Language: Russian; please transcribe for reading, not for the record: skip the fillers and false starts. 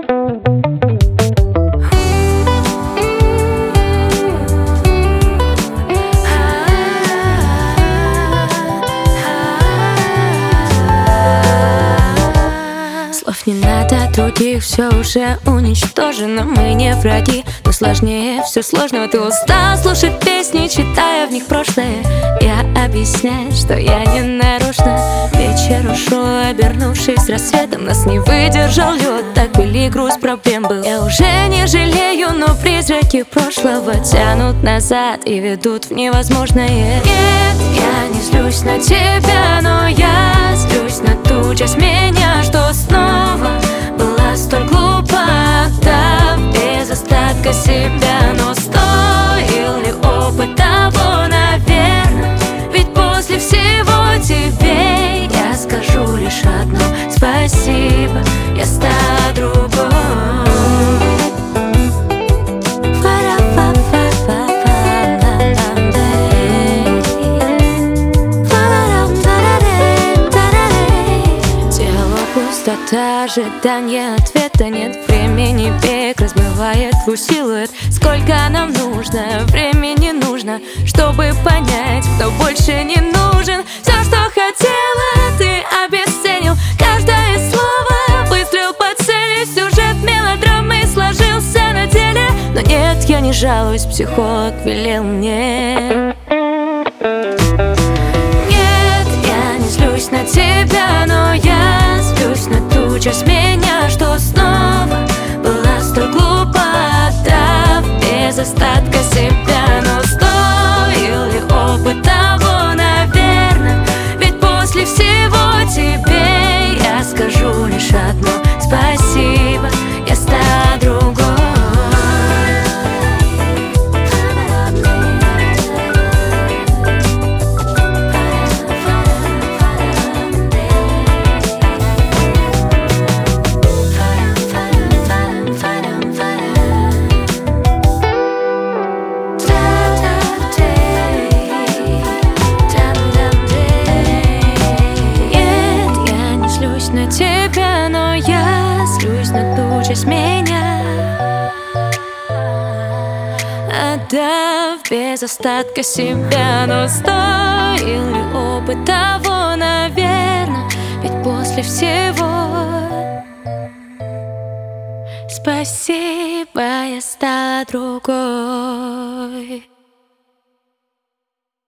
Слов не надо, других все уже уничтожено. Мы не враги, но сложнее все сложного. Ты устал слушать песни, читая в них прошлое. Я объясняю, что я не нарочно. Вечер ушел, обернувшись рассветом. Нас не выдержал лед, так велик груз проблем был. Я уже не жалею, но призраки прошлого тянут назад и ведут в невозможное. Нет, я не злюсь на тебя, но я злюсь на ту часть меня, что снова была столь глупа, отдав без остатка себя. Но стоил ли опыт того, наверное? Ведь после всего тебе я скажу лишь одно: спасибо, я стала другой. Пустота, ожидание ответа, нет времени, бег размывает твой силуэт. Сколько нам нужно, времени нужно, чтобы понять, кто больше не нужен. Все, что хотела, ты обесценил. Каждое слово выстрел по цели. Сюжет мелодрамы сложился на деле. Но нет, я не жалуюсь, психолог велел мне. Нет, я не злюсь на тебя, но я злюсь на ту часть меня, что снова была столь глупа, отдав без остатка себя. Но стоил ли опыт того, наверное? Ведь после всего тебе я скажу лишь одно: спасибо, я стала другой. На тебя, но я злюсь на ту часть меня, отдав без остатка себя. Но стоил ли опыт того, наверное? Ведь после всего спасибо, я стала другой.